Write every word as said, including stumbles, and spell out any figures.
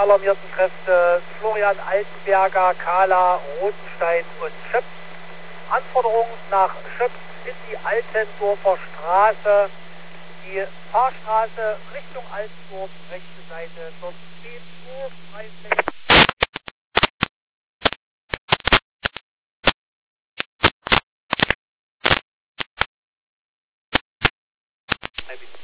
alarmierten Kräfte Florian Altenberger, Kahla, Rotenstein und Schöpf. Anforderung nach Schöpf in die Altendorfer Straße, die Fahrstraße Richtung Altendorf, rechte Seite, dort zehn Uhr, Freifläche. Ein bisschen